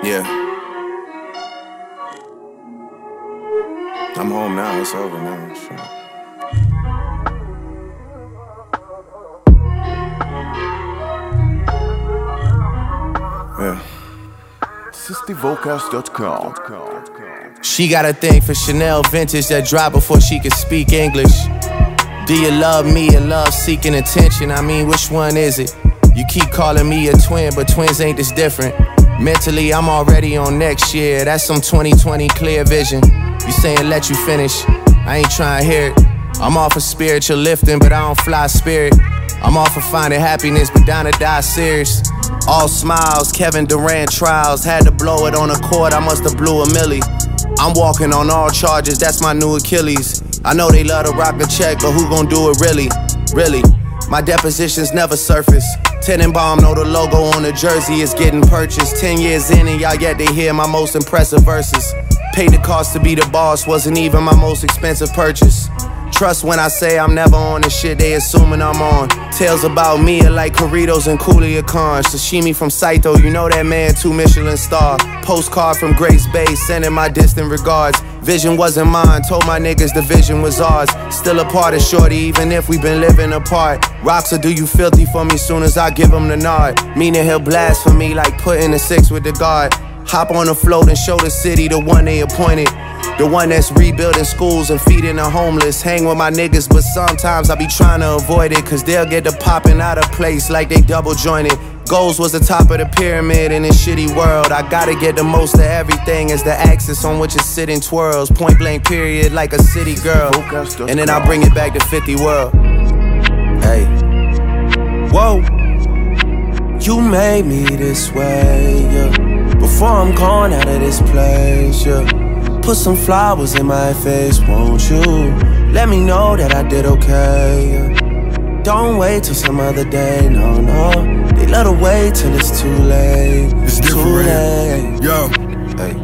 Yeah. I'm home now, it's over now. Sure. Yeah. SistyVocals.com. She got a thing for Chanel vintage that dropped before she could speak English. Do you love me or love seeking attention? I mean, which one is it? You keep calling me a twin, but twins ain't this different. Mentally, I'm already on next year. That's some 2020 clear vision. You saying let you finish, I ain't trying to hear it. I'm all for spiritual lifting, but I don't fly spirit. I'm all for finding happiness, but down to die serious. All smiles, Kevin Durant trials. Had to blow it on a court, I must have blew a milli. I'm walking on all charges, that's my new Achilles. I know they love to rock the check, but who gon' do it really? Really? My depositions never surface. Tenenbaum know the logo on the jersey is getting purchased. 10 years in and y'all yet to hear my most impressive verses. Paid the cost to be the boss, wasn't even my most expensive purchase. Trust when I say I'm never on the shit they assuming I'm on. Tales about me are like Corritos and Culiacan. Sashimi from Saito, you know that man, 2 Michelin star. Postcard from Grace Bay, sending my distant regards. Vision wasn't mine, told my niggas the vision was ours. Still a part of shorty, even if we been living apart. Rocks will do you filthy for me soon as I give him the nod. Meaning he'll blast for me like putting a 6 with the guard. Hop on the float and show the city the one they appointed. The one that's rebuilding schools and feeding the homeless. Hang with my niggas, but sometimes I be trying to avoid it, cause they'll get to popping out of place like they double jointed. Goals was the top of the pyramid in this shitty world. I gotta get the most of everything as the axis on which it's sitting twirls. Point blank period like a city girl. And then I bring it back to 50 World. Hey. Whoa. You made me this way, yeah. Before I'm gone out of this place, yeah. Put some flowers in my face, won't you? Let me know that I did okay, yeah. Don't wait till some other day, no, no. They let her wait till it's too late. It's too different. late. Yo, hey.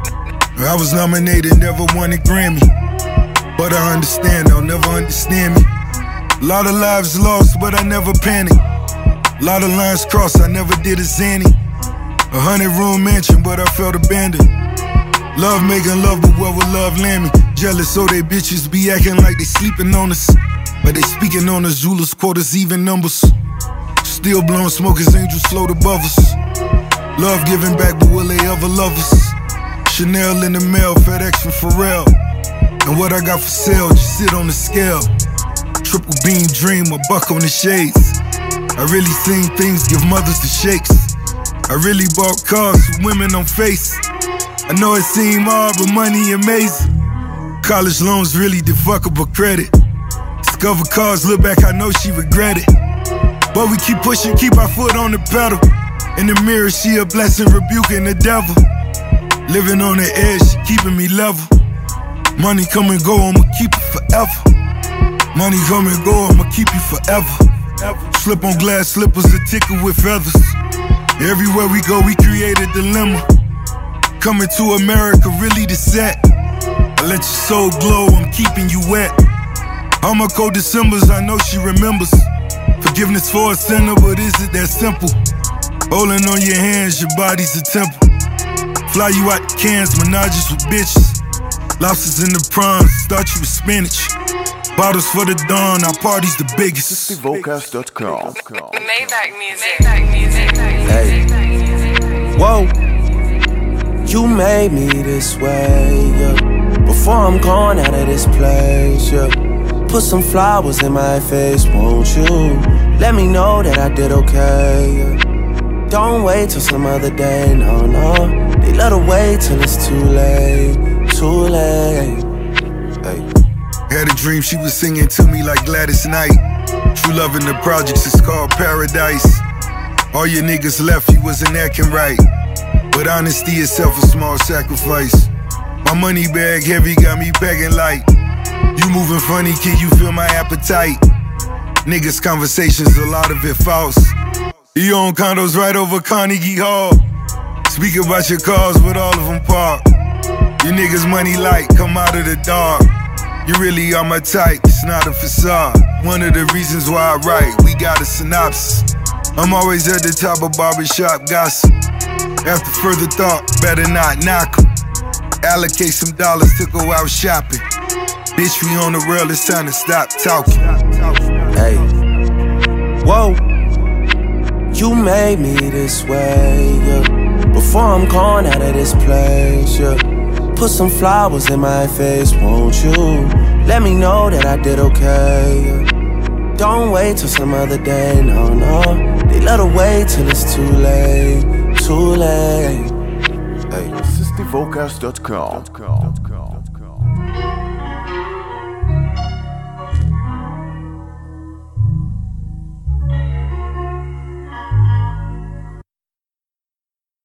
I was nominated, never won a Grammy. But I understand, they'll never understand me. A lot of lives lost, but I never panicked. A lot of lines crossed, I never did a zany. 100-room mansion, but I felt abandoned. Love making love, but where would love land me? Jealous, so they bitches be acting like they sleeping on us. But they speaking on us, Zulus, quarters, even numbers. Still blowing smoke as angels float above us. Love giving back, but will they ever love us? Chanel in the mail, FedEx from Pharrell. And what I got for sale, just sit on the scale. Triple beam dream, a buck on the shades. I really seen things give mothers the shakes. I really bought cars with women on face. I know it seemed hard, but money amazing. College loans really the fuckable credit. Discover cars, look back, I know she regret it. But we keep pushing, keep our foot on the pedal. In the mirror, she a blessing, rebuking the devil. Living on the edge, she keeping me level. Money come and go, I'ma keep it forever. Money come and go, I'ma keep you forever. Slip on glass slippers, a tickle with feathers. Everywhere we go, we create a dilemma. Coming to America, really the set. I let your soul glow, I'm keeping you wet. All my cold Decembers, I know she remembers. Forgiveness for a sinner, but is it that simple? Holding on your hands, your body's a temple. Fly you out the cans, menages with bitches. Lobsters in the prawns, start you with spinach. Bottles for the dawn, our party's the biggest. SistyVocals.com. Maybach music. Hey. Whoa. You made me this way, yeah. Before I'm gone out of this place, yeah. Put some flowers in my face, won't you? Let me know that I did okay, yeah. Don't wait till some other day, no, no. They let her wait till it's too late, too late. Hey. Had a dream she was singing to me like Gladys Knight. True love in the projects is called paradise. All your niggas left, you wasn't acting right. But honesty itself a small sacrifice. My money bag heavy got me packing light. You moving funny, can you feel my appetite? Niggas conversations, a lot of it false. You own condos right over Carnegie Hall. Speak about your cars, but all of them parked. You niggas money light, come out of the dark. You really are my type, it's not a facade. One of the reasons why I write, we got a synopsis. I'm always at the top of barbershop gossip. After further thought, better not knock 'em. Allocate some dollars to go out shopping. Bitch, we on the rail, it's time to stop talking. Hey, whoa, you made me this way, yeah. Before I'm gone out of this place, yeah. Put some flowers in my face, won't you? Let me know that I did okay, yeah. Don't wait till some other day, no, no. They let her wait till it's too late, too late. Hey, this is thevocals.com.